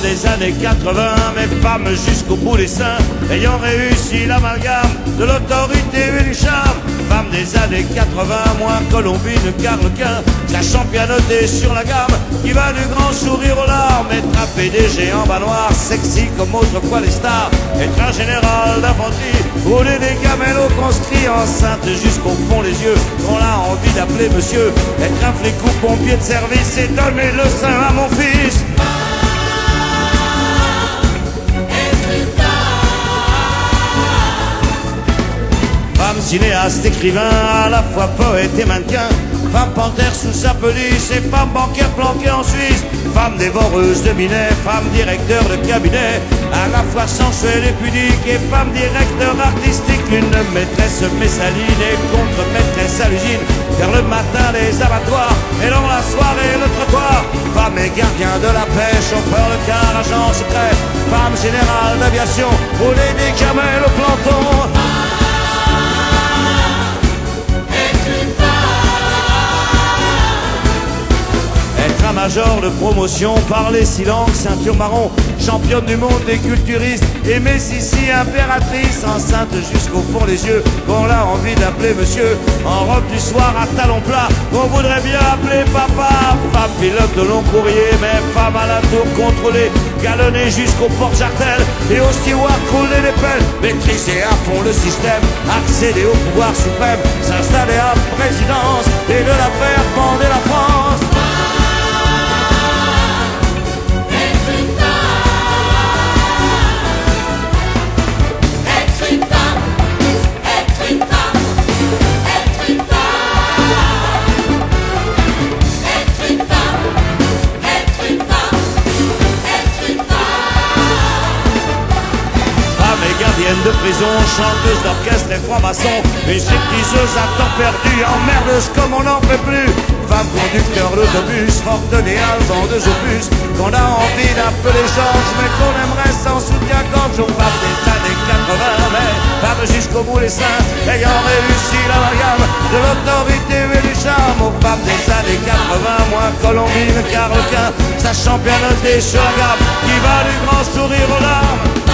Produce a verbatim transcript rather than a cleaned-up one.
des années quatre-vingts, mais femmes jusqu'au bout des seins, ayant réussi l'amalgame de l'autorité et du charme. Femme des années quatre-vingts, moins Colombine qu'Arlequin, sa championneté sur la gamme, qui va du grand sourire aux larmes. Être un P D G en bas noir, sexy comme autrefois les stars. Être un général d'infanterie, rouler des camélos conscrits, enceinte jusqu'au fond des yeux, qu'on a envie d'appeler monsieur. Être un flic ou pompier de service et donner le sein à mon fils. Femme cinéaste, écrivain, à la fois poète et mannequin. Femme panthère sous sa pelisse et femme bancaire planquée en Suisse. Femme dévoreuse de minet, femme directeur de cabinet, à la fois sensuelle et pudique et femme directeur artistique. Une maîtresse messaline et contre-maîtresse à l'usine, vers le matin les abattoirs et dans la soirée le trottoir. Femme et gardien de la paix, chauffeur de car, agent secret. Femme générale d'aviation, rouler des camels au planton. Un major de promotion, parler silence, ceinture marron, championne du monde des culturistes, aimée Sissi, impératrice, enceinte jusqu'au fond des yeux, qu'on a envie d'appeler monsieur, en robe du soir à talons plats, qu'on voudrait bien appeler papa. Femme pilote de long courrier, mais femme à la tour contrôlée, galonnée jusqu'au porte-jartel et au steward crouler les pelles, maîtriser à fond le système, accéder au pouvoir suprême, s'installer à présidence et de la faire fonder la France. De prison, chanteuse d'orchestre et franc-maçon, une stripteaseuse à temps perdu, emmerdeuse comme on n'en peut plus. Femme conducteur d'autobus, fortenée à vendeuse au bus, qu'on a envie d'appeler Georges, mais qu'on aimerait sans soutien-gorge. Aux femmes des années quatre-vingts, mais femme jusqu'au bout des seins, ayant réussi l'amalgame de l'autorité et du charme. Aux femmes des années quatre-vingts, moins Colombine qu'Arlequin, sa championneté sur la gamme, qui va du grand sourire aux larmes.